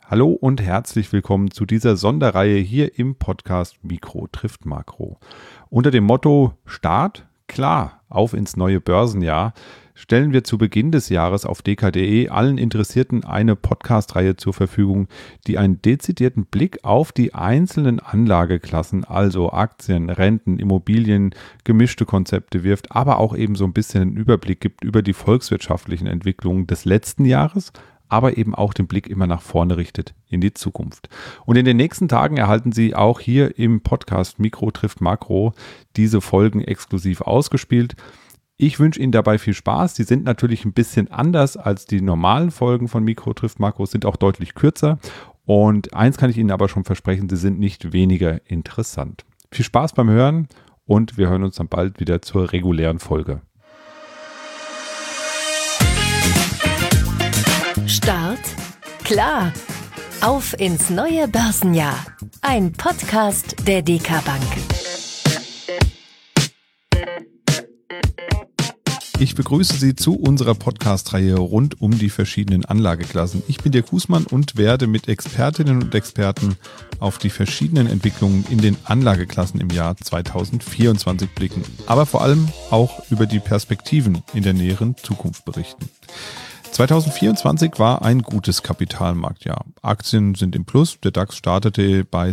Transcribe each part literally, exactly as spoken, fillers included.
Hallo und herzlich willkommen zu dieser Sonderreihe hier im Podcast Mikro trifft Makro. Unter dem Motto Start, klar, auf ins neue Börsenjahr stellen wir zu Beginn des Jahres auf d k punkt d e allen Interessierten eine Podcast-Reihe zur Verfügung, die einen dezidierten Blick auf die einzelnen Anlageklassen, also Aktien, Renten, Immobilien, gemischte Konzepte wirft, aber auch eben so ein bisschen einen Überblick gibt über die volkswirtschaftlichen Entwicklungen des letzten Jahres, aber eben auch den Blick immer nach vorne richtet in die Zukunft. Und in den nächsten Tagen erhalten Sie auch hier im Podcast Mikro trifft Makro diese Folgen exklusiv ausgespielt. Ich wünsche Ihnen dabei viel Spaß. Die sind natürlich ein bisschen anders als die normalen Folgen von Mikro trifft Makro, sind auch deutlich kürzer. Und eins kann ich Ihnen aber schon versprechen, sie sind nicht weniger interessant. Viel Spaß beim Hören und wir hören uns dann bald wieder zur regulären Folge. Start, klar, auf ins neue Börsenjahr. Ein Podcast der D K Bank. Ich begrüße Sie zu unserer Podcast-Reihe rund um die verschiedenen Anlageklassen. Ich bin Dirk Husmann und werde mit Expertinnen und Experten auf die verschiedenen Entwicklungen in den Anlageklassen im Jahr zweitausendvierundzwanzig blicken, aber vor allem auch über die Perspektiven in der näheren Zukunft berichten. zweitausendvierundzwanzig war ein gutes Kapitalmarktjahr. Aktien sind im Plus. Der DAX startete bei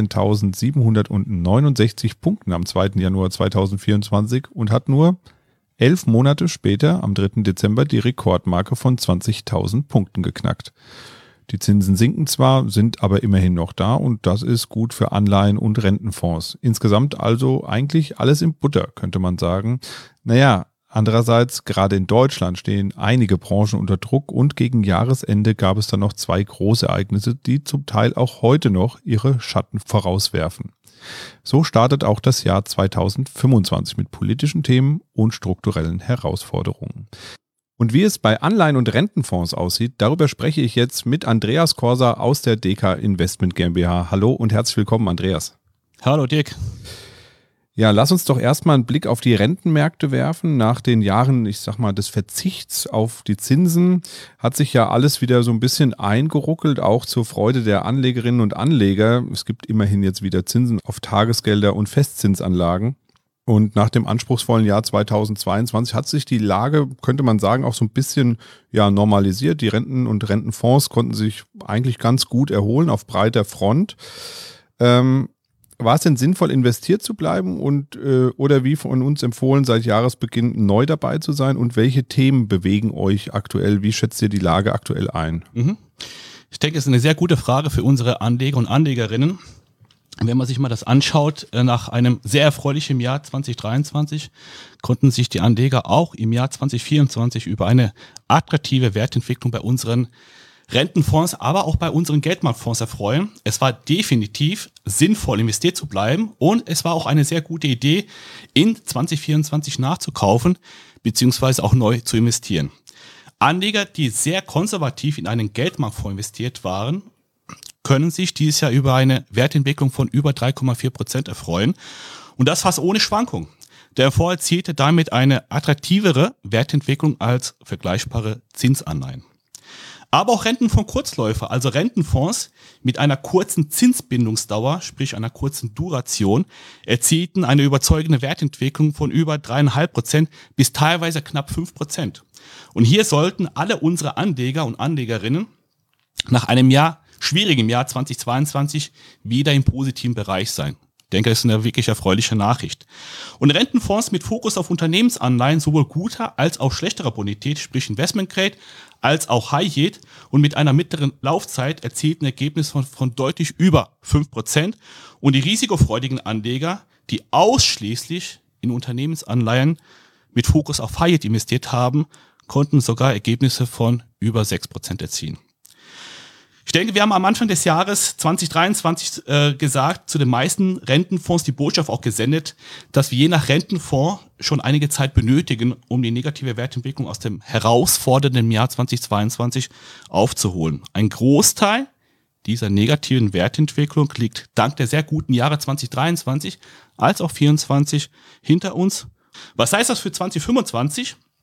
sechzehntausendsiebenhundertneunundsechzig Punkten am zweiten Januar zweitausendvierundzwanzig und hat nur elf Monate später, am dritten Dezember, die Rekordmarke von zwanzigtausend Punkten geknackt. Die Zinsen sinken zwar, sind aber immerhin noch da und das ist gut für Anleihen und Rentenfonds. Insgesamt also eigentlich alles in Butter, könnte man sagen. Naja, andererseits, gerade in Deutschland stehen einige Branchen unter Druck und gegen Jahresende gab es dann noch zwei Großereignisse, die zum Teil auch heute noch ihre Schatten vorauswerfen. So startet auch das Jahr zweitausendfünfundzwanzig mit politischen Themen und strukturellen Herausforderungen. Und wie es bei Anleihen- und Rentenfonds aussieht, darüber spreche ich jetzt mit Andreas Korser aus der D K Investment GmbH. Hallo und herzlich willkommen, Andreas. Hallo Dirk. Ja, lass uns doch erstmal einen Blick auf die Rentenmärkte werfen. Nach den Jahren, ich sag mal, des Verzichts auf die Zinsen hat sich ja alles wieder so ein bisschen eingeruckelt, auch zur Freude der Anlegerinnen und Anleger. Es gibt immerhin jetzt wieder Zinsen auf Tagesgelder und Festzinsanlagen. Und nach dem anspruchsvollen Jahr zweitausendzweiundzwanzig hat sich die Lage, könnte man sagen, auch so ein bisschen ja, normalisiert. Die Renten- und Rentenfonds konnten sich eigentlich ganz gut erholen auf breiter Front. Ähm, War es denn sinnvoll, investiert zu bleiben und äh, oder wie von uns empfohlen, seit Jahresbeginn neu dabei zu sein? Und welche Themen bewegen euch aktuell? Wie schätzt ihr die Lage aktuell ein? Mhm. Ich denke, es ist eine sehr gute Frage für unsere Anleger und Anlegerinnen. Wenn man sich mal das anschaut, nach einem sehr erfreulichen Jahr zweitausenddreiundzwanzig konnten sich die Anleger auch im Jahr zweitausendvierundzwanzig über eine attraktive Wertentwicklung bei unseren Rentenfonds, aber auch bei unseren Geldmarktfonds erfreuen. Es war definitiv sinnvoll, investiert zu bleiben und es war auch eine sehr gute Idee, in zweitausendvierundzwanzig nachzukaufen bzw. auch neu zu investieren. Anleger, die sehr konservativ in einen Geldmarktfonds investiert waren, können sich dieses Jahr über eine Wertentwicklung von über drei Komma vier Prozent erfreuen und das fast ohne Schwankung. Der Fonds erzielte damit eine attraktivere Wertentwicklung als vergleichbare Zinsanleihen. Aber auch Rentenfonds Kurzläufer, also Rentenfonds mit einer kurzen Zinsbindungsdauer, sprich einer kurzen Duration, erzielten eine überzeugende Wertentwicklung von über drei Komma fünf Prozent bis teilweise knapp fünf Prozent. Und hier sollten alle unsere Anleger und Anlegerinnen nach einem Jahr, schwierigem Jahr zweitausendzweiundzwanzig, wieder im positiven Bereich sein. Ich denke, das ist eine wirklich erfreuliche Nachricht. Und Rentenfonds mit Fokus auf Unternehmensanleihen sowohl guter als auch schlechterer Bonität, sprich Investment Grade, als auch High Yield und mit einer mittleren Laufzeit erzielten Ergebnis von, von deutlich über fünf Prozent. Und die risikofreudigen Anleger, die ausschließlich in Unternehmensanleihen mit Fokus auf High Yield investiert haben, konnten sogar Ergebnisse von über sechs Prozent erzielen. Ich denke, wir haben am Anfang des Jahres zweitausenddreiundzwanzig äh, gesagt, zu den meisten Rentenfonds die Botschaft auch gesendet, dass wir je nach Rentenfonds schon einige Zeit benötigen, um die negative Wertentwicklung aus dem herausfordernden Jahr zweitausendzweiundzwanzig aufzuholen. Ein Großteil dieser negativen Wertentwicklung liegt dank der sehr guten Jahre zweitausenddreiundzwanzig als auch vierundzwanzig hinter uns. Was heißt das für zweitausendfünfundzwanzig?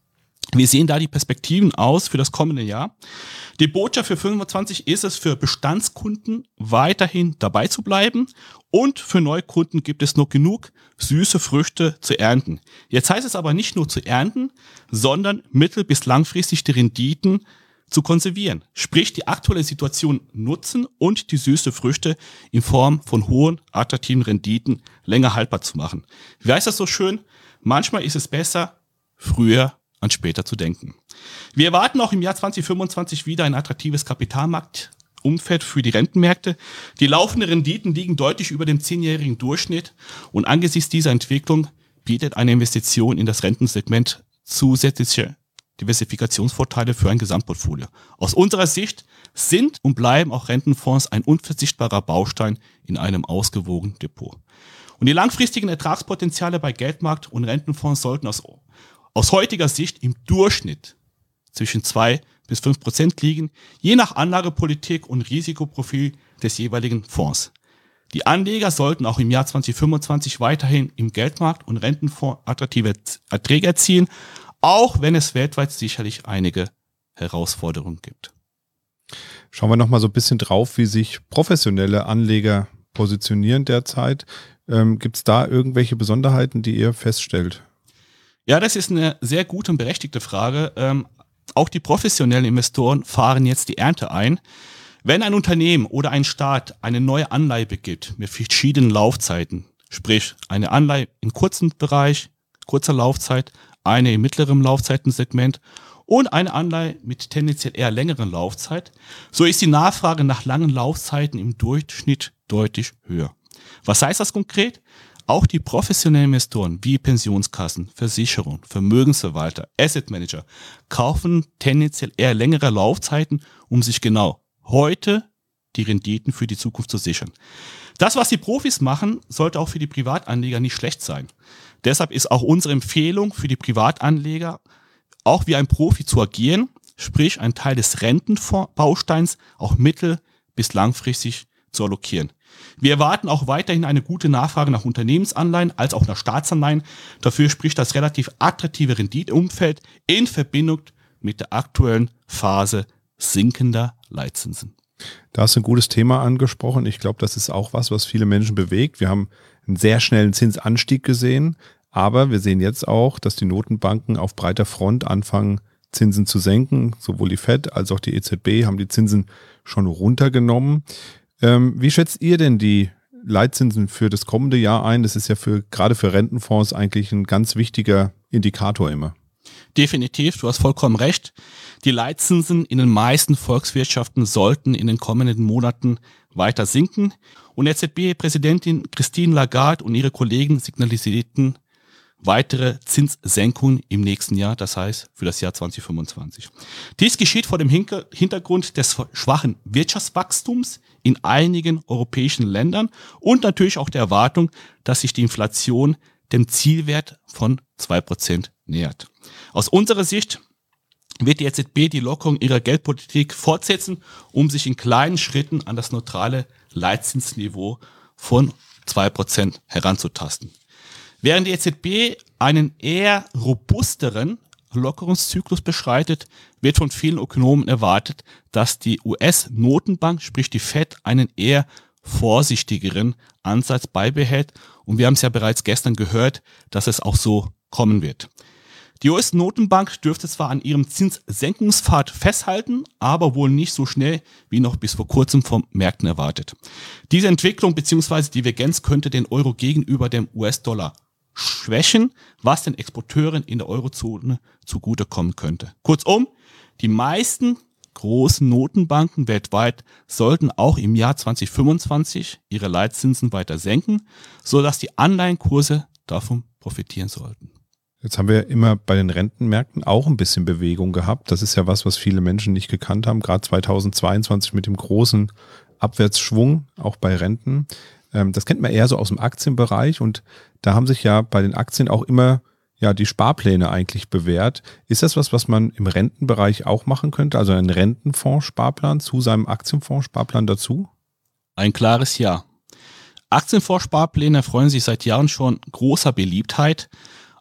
Wie sehen da die Perspektiven aus für das kommende Jahr? Die Botschaft für fünfundzwanzig ist es, für Bestandskunden weiterhin dabei zu bleiben, und für Neukunden gibt es noch genug süße Früchte zu ernten. Jetzt heißt es aber nicht nur zu ernten, sondern mittel- bis langfristig die Renditen zu konservieren. Sprich, die aktuelle Situation nutzen und die süße Früchte in Form von hohen, attraktiven Renditen länger haltbar zu machen. Wie heißt das so schön? Manchmal ist es besser, früher an später zu denken. Wir erwarten auch im Jahr zwanzig fünfundzwanzig wieder ein attraktives Kapitalmarktumfeld für die Rentenmärkte. Die laufenden Renditen liegen deutlich über dem zehnjährigen Durchschnitt, und angesichts dieser Entwicklung bietet eine Investition in das Rentensegment zusätzliche Diversifikationsvorteile für ein Gesamtportfolio. Aus unserer Sicht sind und bleiben auch Rentenfonds ein unverzichtbarer Baustein in einem ausgewogenen Depot. Und die langfristigen Ertragspotenziale bei Geldmarkt- und Rentenfonds sollten aus aus heutiger Sicht im Durchschnitt zwischen zwei bis fünf Prozent liegen, je nach Anlagepolitik und Risikoprofil des jeweiligen Fonds. Die Anleger sollten auch im Jahr zwanzig fünfundzwanzig weiterhin im Geldmarkt- und Rentenfonds attraktive Erträge erzielen, auch wenn es weltweit sicherlich einige Herausforderungen gibt. Schauen wir nochmal so ein bisschen drauf, wie sich professionelle Anleger positionieren derzeit. Ähm, gibt es da irgendwelche Besonderheiten, die ihr feststellt? Ja, das ist eine sehr gute und berechtigte Frage. Ähm, auch die professionellen Investoren fahren jetzt die Ernte ein. Wenn ein Unternehmen oder ein Staat eine neue Anleihe begibt mit verschiedenen Laufzeiten, sprich eine Anleihe im kurzen Bereich, kurzer Laufzeit, eine im mittleren Laufzeitensegment und eine Anleihe mit tendenziell eher längeren Laufzeit, so ist die Nachfrage nach langen Laufzeiten im Durchschnitt deutlich höher. Was heißt das konkret? Auch die professionellen Investoren wie Pensionskassen, Versicherungen, Vermögensverwalter, Asset Manager kaufen tendenziell eher längere Laufzeiten, um sich genau heute die Renditen für die Zukunft zu sichern. Das, was die Profis machen, sollte auch für die Privatanleger nicht schlecht sein. Deshalb ist auch unsere Empfehlung für die Privatanleger, auch wie ein Profi zu agieren, sprich einen Teil des Rentenbausteins auch mittel- bis langfristig zu allokieren. Wir erwarten auch weiterhin eine gute Nachfrage nach Unternehmensanleihen als auch nach Staatsanleihen. Dafür spricht das relativ attraktive Renditeumfeld in Verbindung mit der aktuellen Phase sinkender Leitzinsen. Da hast du ein gutes Thema angesprochen. Ich glaube, das ist auch was, was viele Menschen bewegt. Wir haben einen sehr schnellen Zinsanstieg gesehen, aber wir sehen jetzt auch, dass die Notenbanken auf breiter Front anfangen, Zinsen zu senken. Sowohl die Fed als auch die E Z B haben die Zinsen schon runtergenommen. Ähm, wie schätzt ihr denn die Leitzinsen für das kommende Jahr ein? Das ist ja für gerade für Rentenfonds eigentlich ein ganz wichtiger Indikator immer. Definitiv, du hast vollkommen recht. Die Leitzinsen in den meisten Volkswirtschaften sollten in den kommenden Monaten weiter sinken. Und E Z B-Präsidentin Christine Lagarde und ihre Kollegen signalisierten weitere Zinssenkungen im nächsten Jahr, das heißt für das Jahr zwanzig fünfundzwanzig. Dies geschieht vor dem Hintergrund des schwachen Wirtschaftswachstums in einigen europäischen Ländern und natürlich auch der Erwartung, dass sich die Inflation dem Zielwert von zwei Prozent nähert. Aus unserer Sicht wird die E Z B die Lockerung ihrer Geldpolitik fortsetzen, um sich in kleinen Schritten an das neutrale Leitzinsniveau von zwei Prozent heranzutasten. Während die E Z B einen eher robusteren Lockerungszyklus beschreitet, wird von vielen Ökonomen erwartet, dass die U S-Notenbank, sprich die Fed, einen eher vorsichtigeren Ansatz beibehält. Und wir haben es ja bereits gestern gehört, dass es auch so kommen wird. Die U S-Notenbank dürfte zwar an ihrem Zinssenkungspfad festhalten, aber wohl nicht so schnell wie noch bis vor kurzem vom Märkten erwartet. Diese Entwicklung bzw. Divergenz könnte den Euro gegenüber dem U S-Dollar schwächen, was den Exporteuren in der Eurozone zugutekommen könnte. Kurzum, die meisten großen Notenbanken weltweit sollten auch im Jahr zwanzig fünfundzwanzig ihre Leitzinsen weiter senken, sodass die Anleihenkurse davon profitieren sollten. Jetzt haben wir immer bei den Rentenmärkten auch ein bisschen Bewegung gehabt. Das ist ja was, was viele Menschen nicht gekannt haben, gerade zweitausendzweiundzwanzig mit dem großen Abwärtsschwung, auch bei Renten. Das kennt man eher so aus dem Aktienbereich und da haben sich ja bei den Aktien auch immer ja die Sparpläne eigentlich bewährt. Ist das was, was man im Rentenbereich auch machen könnte? Also einen Rentenfondssparplan zu seinem Aktienfondssparplan dazu? Ein klares Ja. Aktienfondssparpläne erfreuen sich seit Jahren schon großer Beliebtheit.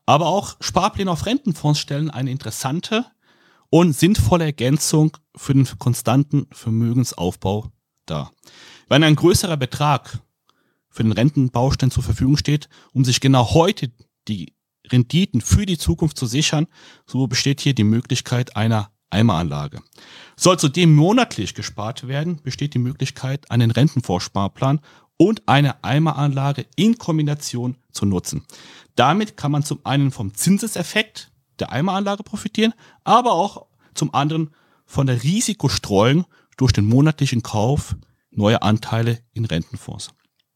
Aber auch Sparpläne auf Rentenfonds stellen eine interessante und sinnvolle Ergänzung für den konstanten Vermögensaufbau dar. Wenn ein größerer Betrag für den Rentenbaustein zur Verfügung steht, um sich genau heute die Renditen für die Zukunft zu sichern, so besteht hier die Möglichkeit einer Eimeranlage. Soll zudem monatlich gespart werden, besteht die Möglichkeit, einen Rentenfondssparplan und eine Eimeranlage in Kombination zu nutzen. Damit kann man zum einen vom Zinseseffekt der Eimeranlage profitieren, aber auch zum anderen von der Risikostreuung durch den monatlichen Kauf neuer Anteile in Rentenfonds.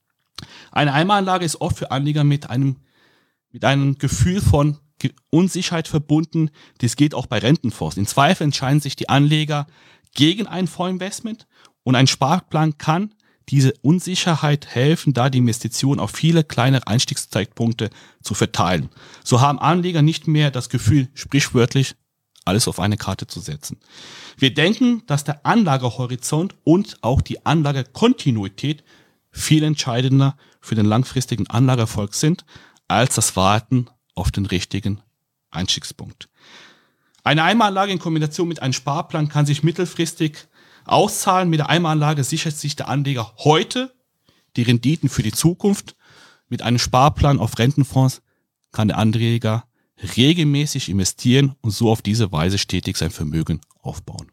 Eine Eimeranlage ist oft für Anleger mit einem, mit einem Gefühl von Unsicherheit verbunden. Dies geht auch bei Rentenfonds. Im Zweifel entscheiden sich die Anleger gegen ein Fondsinvestment und ein Sparplan kann diese Unsicherheit helfen, da die Investition auf viele kleine Einstiegszeitpunkte zu verteilen. So haben Anleger nicht mehr das Gefühl, sprichwörtlich alles auf eine Karte zu setzen. Wir denken, dass der Anlagehorizont und auch die Anlagekontinuität viel entscheidender für den langfristigen Anlageerfolg sind, als das Warten auf den richtigen Einstiegspunkt. Eine Eimeranlage in Kombination mit einem Sparplan kann sich mittelfristig auszahlen. Mit der Eimeranlage sichert sich der Anleger heute die Renditen für die Zukunft. Mit einem Sparplan auf Rentenfonds kann der Anleger regelmäßig investieren und so auf diese Weise stetig sein Vermögen aufbauen.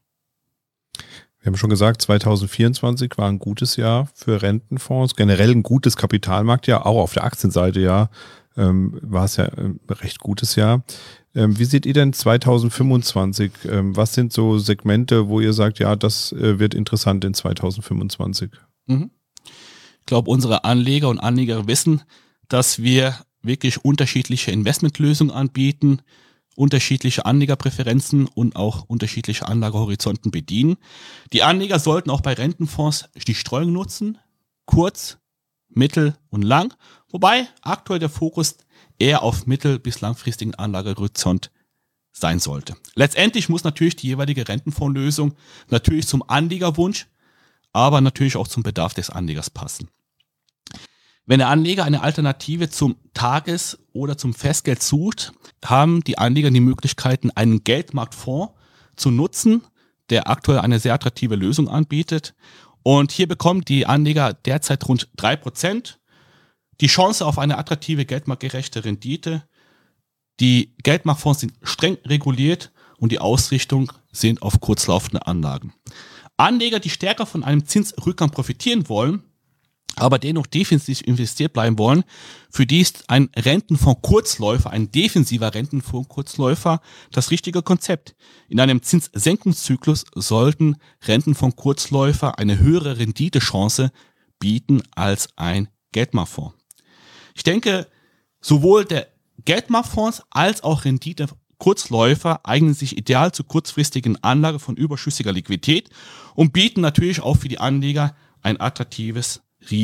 Wir haben schon gesagt, zwanzig vierundzwanzig war ein gutes Jahr für Rentenfonds, generell ein gutes Kapitalmarktjahr, auch auf der Aktienseite ja, ähm, war es ja ein recht gutes Jahr. Ähm, wie seht ihr denn zwanzig fünfundzwanzig? Ähm, was sind so Segmente, wo ihr sagt, ja, das äh, wird interessant in zwanzig fünfundzwanzig? Mhm. Ich glaube, unsere Anleger und Anleger wissen, dass wir wirklich unterschiedliche Investmentlösungen anbieten, unterschiedliche Anlegerpräferenzen und auch unterschiedliche Anlagehorizonten bedienen. Die Anleger sollten auch bei Rentenfonds die Streuung nutzen, kurz, mittel und lang, wobei aktuell der Fokus eher auf mittel- bis langfristigen Anlagehorizont sein sollte. Letztendlich muss natürlich die jeweilige Rentenfondslösung natürlich zum Anlegerwunsch, aber natürlich auch zum Bedarf des Anlegers passen. Wenn der Anleger eine Alternative zum Tages- oder zum Festgeld sucht, haben die Anleger die Möglichkeiten, einen Geldmarktfonds zu nutzen, der aktuell eine sehr attraktive Lösung anbietet. Und hier bekommen die Anleger derzeit rund drei Prozent. Die Chance auf eine attraktive geldmarktgerechte Rendite. Die Geldmarktfonds sind streng reguliert und die Ausrichtung sind auf kurzlaufende Anlagen. Anleger, die stärker von einem Zinsrückgang profitieren wollen, aber dennoch defensiv investiert bleiben wollen, für die ist ein Rentenfonds Kurzläufer, ein defensiver Rentenfonds Kurzläufer das richtige Konzept. In einem Zinssenkungszyklus sollten Rentenfonds Kurzläufer eine höhere Renditechance bieten als ein Geldmarktfonds. Ich denke, sowohl der Geldmarktfonds als auch Rendite Kurzläufer eignen sich ideal zur kurzfristigen Anlage von überschüssiger Liquidität und bieten natürlich auch für die Anleger ein attraktives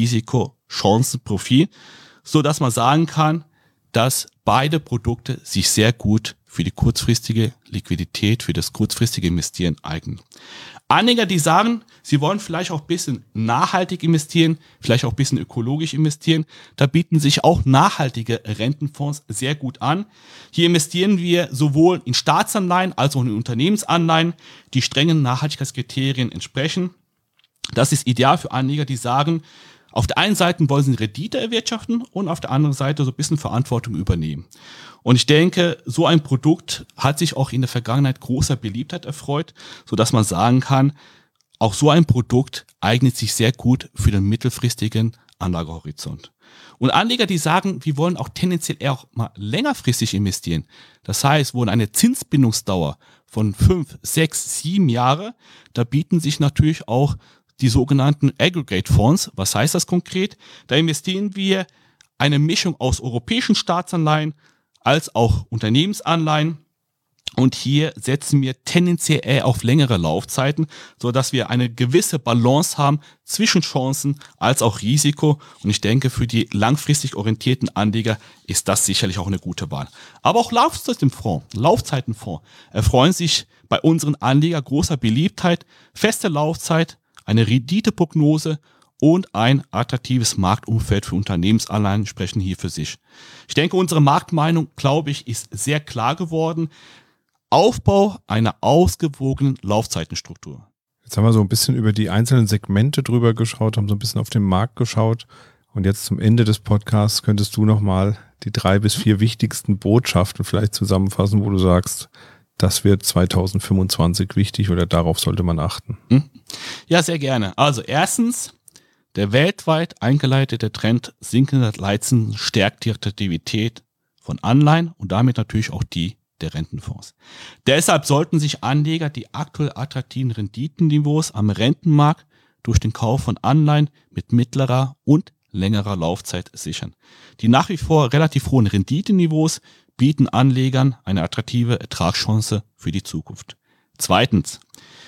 Risiko-Chancen-Profil, so dass man sagen kann, dass beide Produkte sich sehr gut für die kurzfristige Liquidität, für das kurzfristige Investieren eignen. Anleger, die sagen, sie wollen vielleicht auch ein bisschen nachhaltig investieren, vielleicht auch ein bisschen ökologisch investieren, da bieten sich auch nachhaltige Rentenfonds sehr gut an. Hier investieren wir sowohl in Staatsanleihen als auch in Unternehmensanleihen, die strengen Nachhaltigkeitskriterien entsprechen. Das ist ideal für Anleger, die sagen, auf der einen Seite wollen sie Rendite erwirtschaften und auf der anderen Seite so ein bisschen Verantwortung übernehmen. Und ich denke, so ein Produkt hat sich auch in der Vergangenheit großer Beliebtheit erfreut, sodass man sagen kann, auch so ein Produkt eignet sich sehr gut für den mittelfristigen Anlagehorizont. Und Anleger, die sagen, wir wollen auch tendenziell eher auch mal längerfristig investieren. Das heißt, wollen eine Zinsbindungsdauer von fünf, sechs, sieben Jahre, da bieten sich natürlich auch die sogenannten Aggregate-Fonds. Was heißt das konkret? Da investieren wir eine Mischung aus europäischen Staatsanleihen als auch Unternehmensanleihen. Und hier setzen wir tendenziell eher auf längere Laufzeiten, so dass wir eine gewisse Balance haben zwischen Chancen als auch Risiko. Und ich denke, für die langfristig orientierten Anleger ist das sicherlich auch eine gute Wahl. Aber auch Laufzeitenfonds, Laufzeitenfonds erfreuen sich bei unseren Anlegern großer Beliebtheit. Feste Laufzeit, eine Renditeprognose und ein attraktives Marktumfeld für Unternehmensanleihen sprechen hier für sich. Ich denke, unsere Marktmeinung, glaube ich, ist sehr klar geworden. Aufbau einer ausgewogenen Laufzeitenstruktur. Jetzt haben wir so ein bisschen über die einzelnen Segmente drüber geschaut, haben so ein bisschen auf den Markt geschaut. Und jetzt zum Ende des Podcasts könntest du nochmal die drei bis vier wichtigsten Botschaften vielleicht zusammenfassen, wo du sagst, das wird zwanzig fünfundzwanzig wichtig oder darauf sollte man achten. Ja, sehr gerne. Also erstens, der weltweit eingeleitete Trend sinkender Leitzinsen stärkt die Attraktivität von Anleihen und damit natürlich auch die der Rentenfonds. Deshalb sollten sich Anleger die aktuell attraktiven Renditenniveaus am Rentenmarkt durch den Kauf von Anleihen mit mittlerer und längerer Laufzeit sichern. Die nach wie vor relativ hohen Renditeniveaus bieten Anlegern eine attraktive Ertragschance für die Zukunft. Zweitens,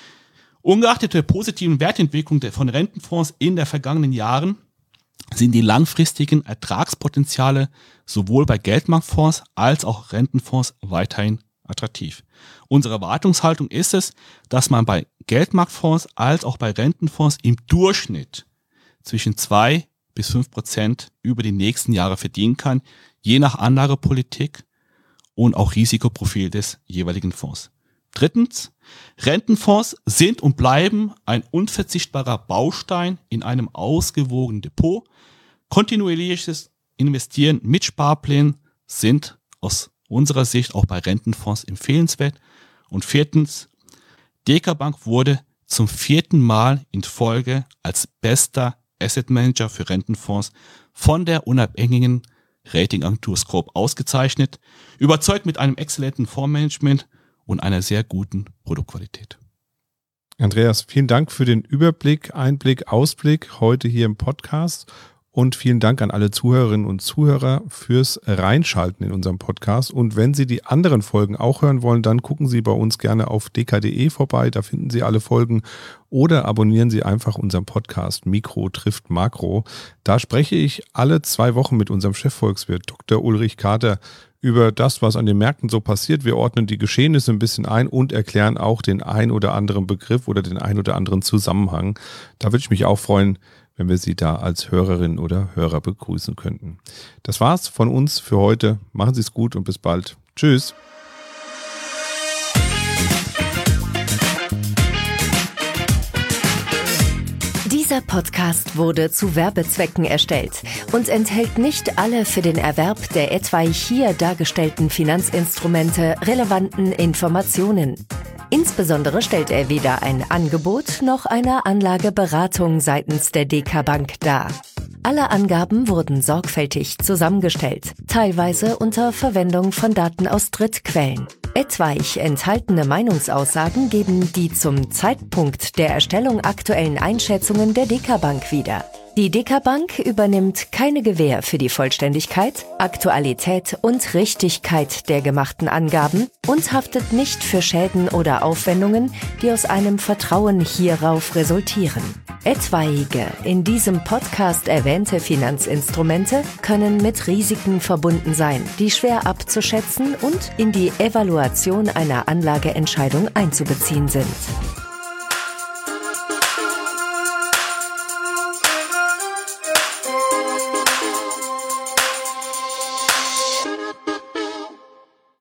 ungeachtet der positiven Wertentwicklung von Rentenfonds in den vergangenen Jahren sind die langfristigen Ertragspotenziale sowohl bei Geldmarktfonds als auch Rentenfonds weiterhin attraktiv. Unsere Erwartungshaltung ist es, dass man bei Geldmarktfonds als auch bei Rentenfonds im Durchschnitt zwischen zwei bis fünf Prozent über die nächsten Jahre verdienen kann, je nach Anlagepolitik und auch Risikoprofil des jeweiligen Fonds. Drittens, Rentenfonds sind und bleiben ein unverzichtbarer Baustein in einem ausgewogenen Depot. Kontinuierliches Investieren mit Sparplänen sind aus unserer Sicht auch bei Rentenfonds empfehlenswert. Und viertens, Dekabank wurde zum vierten Mal in Folge als bester Asset Manager für Rentenfonds von der unabhängigen Ratingagentur Scope ausgezeichnet, überzeugt mit einem exzellenten Fondsmanagement und einer sehr guten Produktqualität. Andreas, vielen Dank für den Überblick, Einblick, Ausblick heute hier im Podcast und vielen Dank an alle Zuhörerinnen und Zuhörer fürs Reinschalten in unserem Podcast. Und wenn Sie die anderen Folgen auch hören wollen, dann gucken Sie bei uns gerne auf d k punkt d e vorbei, da finden Sie alle Folgen oder abonnieren Sie einfach unseren Podcast Mikro trifft Makro. Da spreche ich alle zwei Wochen mit unserem Chefvolkswirt Doktor Ulrich Kater über das, was an den Märkten so passiert. Wir ordnen die Geschehnisse ein bisschen ein und erklären auch den ein oder anderen Begriff oder den ein oder anderen Zusammenhang. Da würde ich mich auch freuen, wenn wir Sie da als Hörerin oder Hörer begrüßen könnten. Das war's von uns für heute. Machen Sie es gut und bis bald. Tschüss. Dieser Podcast wurde zu Werbezwecken erstellt und enthält nicht alle für den Erwerb der etwaig hier dargestellten Finanzinstrumente relevanten Informationen. Insbesondere stellt er weder ein Angebot noch eine Anlageberatung seitens der Dekabank dar. Alle Angaben wurden sorgfältig zusammengestellt, teilweise unter Verwendung von Daten aus Drittquellen. Etwaig enthaltene Meinungsaussagen geben die zum Zeitpunkt der Erstellung aktuellen Einschätzungen der Dekabank wieder. Die Dekabank übernimmt keine Gewähr für die Vollständigkeit, Aktualität und Richtigkeit der gemachten Angaben und haftet nicht für Schäden oder Aufwendungen, die aus einem Vertrauen hierauf resultieren. Etwaige in diesem Podcast erwähnte Finanzinstrumente können mit Risiken verbunden sein, die schwer abzuschätzen und in die Evaluation einer Anlageentscheidung einzubeziehen sind.